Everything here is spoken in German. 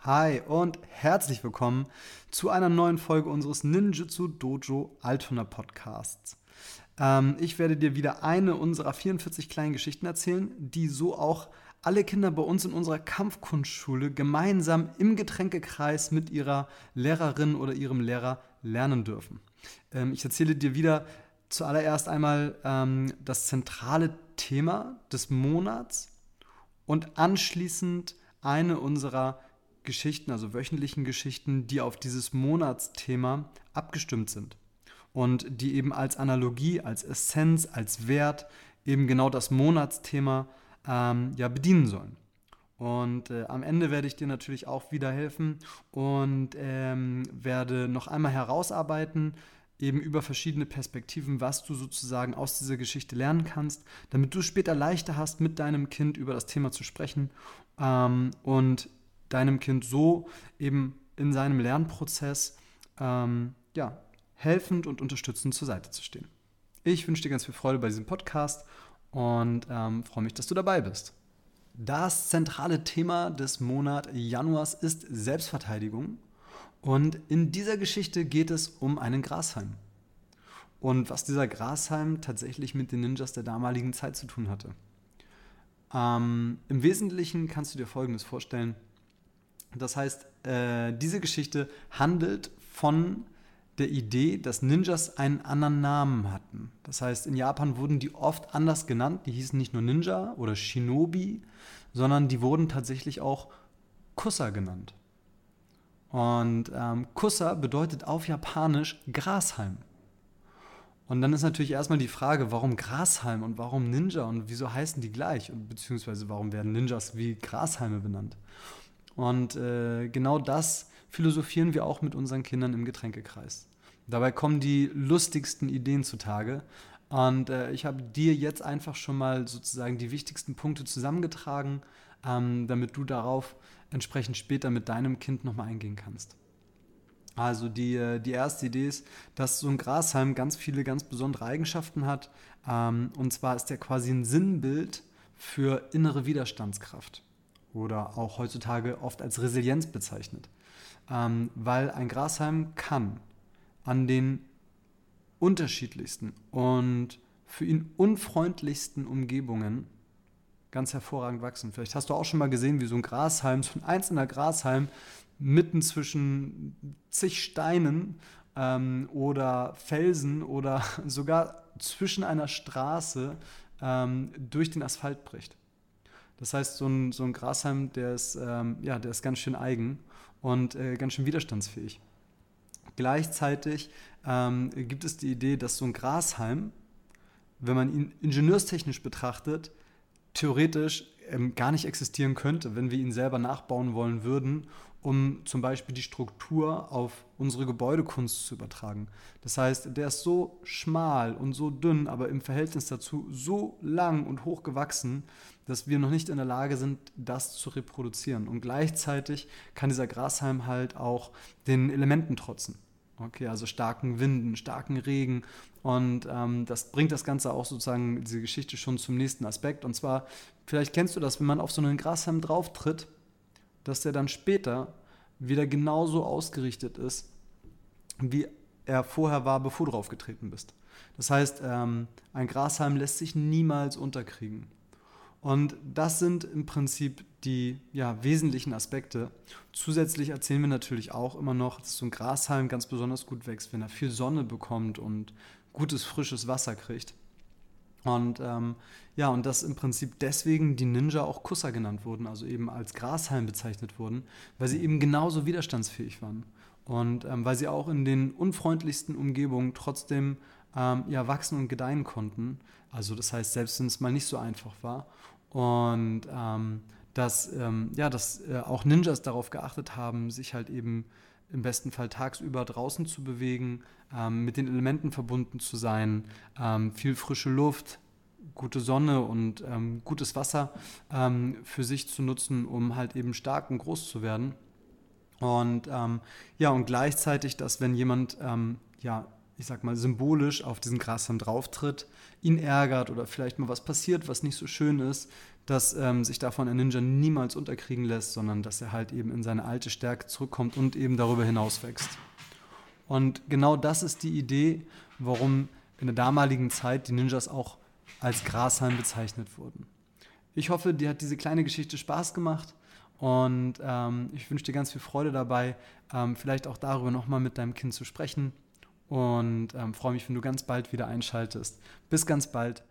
Hi und herzlich willkommen zu einer neuen Folge unseres Ninjutsu Dojo Altona Podcasts. Ich werde dir wieder eine unserer 44 kleinen Geschichten erzählen, die so auch alle Kinder bei uns in unserer Kampfkunstschule gemeinsam im Getränkekreis mit ihrer Lehrerin oder ihrem Lehrer lernen dürfen. Ich erzähle dir wieder zuallererst einmal das zentrale Thema des Monats und anschließend eine unserer Geschichten, also wöchentlichen Geschichten, die auf dieses Monatsthema abgestimmt sind und die eben als Analogie, als Essenz, als Wert eben genau das Monatsthema bedienen sollen. Und am Ende werde ich dir natürlich auch wieder helfen und werde noch einmal herausarbeiten, eben über verschiedene Perspektiven, was du sozusagen aus dieser Geschichte lernen kannst, damit du später leichter hast, mit deinem Kind über das Thema zu sprechen und deinem Kind so eben in seinem Lernprozess helfend und unterstützend zur Seite zu stehen. Ich wünsche dir ganz viel Freude bei diesem Podcast und freue mich, dass du dabei bist. Das zentrale Thema des Monats Januars ist Selbstverteidigung. Und in dieser Geschichte geht es um einen Grashalm. Und was dieser Grashalm tatsächlich mit den Ninjas der damaligen Zeit zu tun hatte. Im Wesentlichen kannst du dir Folgendes vorstellen. Das heißt, diese Geschichte handelt von der Idee, dass Ninjas einen anderen Namen hatten. Das heißt, in Japan wurden die oft anders genannt. Die hießen nicht nur Ninja oder Shinobi, sondern die wurden tatsächlich auch Kusa genannt. Und Kusa bedeutet auf Japanisch Grashalm. Und dann ist natürlich erstmal die Frage, warum Grashalm und warum Ninja und wieso heißen die gleich? Und beziehungsweise warum werden Ninjas wie Grashalme benannt? Und genau das philosophieren wir auch mit unseren Kindern im Getränkekreis. Dabei kommen die lustigsten Ideen zutage. Und ich habe dir jetzt einfach schon mal sozusagen die wichtigsten Punkte zusammengetragen, damit du darauf entsprechend später mit deinem Kind nochmal eingehen kannst. Also die erste Idee ist, dass so ein Grashalm ganz viele ganz besondere Eigenschaften hat. Und zwar ist er quasi ein Sinnbild für innere Widerstandskraft. Oder auch heutzutage oft als Resilienz bezeichnet. Weil ein Grashalm kann an den unterschiedlichsten und für ihn unfreundlichsten Umgebungen ganz hervorragend wachsen. Vielleicht hast du auch schon mal gesehen, wie so ein Grashalm, so ein einzelner Grashalm mitten zwischen zig Steinen oder Felsen oder sogar zwischen einer Straße durch den Asphalt bricht. Das heißt, so ein Grashalm, der ist ganz schön eigen und ganz schön widerstandsfähig. Gleichzeitig gibt es die Idee, dass so ein Grashalm, wenn man ihn ingenieurstechnisch betrachtet, theoretisch gar nicht existieren könnte, wenn wir ihn selber nachbauen wollen würden, um zum Beispiel die Struktur auf unsere Gebäudekunst zu übertragen. Das heißt, der ist so schmal und so dünn, aber im Verhältnis dazu so lang und hoch gewachsen, dass wir noch nicht in der Lage sind, das zu reproduzieren. Und gleichzeitig kann dieser Grashalm halt auch den Elementen trotzen. Okay, also starken Winden, starken Regen und das bringt das Ganze auch sozusagen, diese Geschichte schon zum nächsten Aspekt. Und zwar, vielleicht kennst du das, wenn man auf so einen Grashalm drauf tritt, dass der dann später wieder genauso ausgerichtet ist, wie er vorher war, bevor du drauf getreten bist. Das heißt, ein Grashalm lässt sich niemals unterkriegen. Und das sind im Prinzip die wesentlichen Aspekte. Zusätzlich erzählen wir natürlich auch immer noch, dass so ein Grashalm ganz besonders gut wächst, wenn er viel Sonne bekommt und gutes, frisches Wasser kriegt. Und und dass im Prinzip deswegen die Ninja auch Kusa genannt wurden, also eben als Grashalm bezeichnet wurden, weil sie eben genauso widerstandsfähig waren. Und weil sie auch in den unfreundlichsten Umgebungen trotzdem wachsen und gedeihen konnten. Also das heißt, selbst wenn es mal nicht so einfach war. Und dass auch Ninjas darauf geachtet haben, sich halt eben im besten Fall tagsüber draußen zu bewegen, mit den Elementen verbunden zu sein, viel frische Luft, gute Sonne und gutes Wasser für sich zu nutzen, um halt eben stark und groß zu werden. Und und gleichzeitig, dass wenn jemand ich sag mal, symbolisch auf diesen Grashalm drauftritt, ihn ärgert oder vielleicht mal was passiert, was nicht so schön ist, dass sich davon ein Ninja niemals unterkriegen lässt, sondern dass er halt eben in seine alte Stärke zurückkommt und eben darüber hinaus wächst. Und genau das ist die Idee, warum in der damaligen Zeit die Ninjas auch als Grashalm bezeichnet wurden. Ich hoffe, dir hat diese kleine Geschichte Spaß gemacht und ich wünsche dir ganz viel Freude dabei, vielleicht auch darüber nochmal mit deinem Kind zu sprechen und freue mich, wenn du ganz bald wieder einschaltest. Bis ganz bald.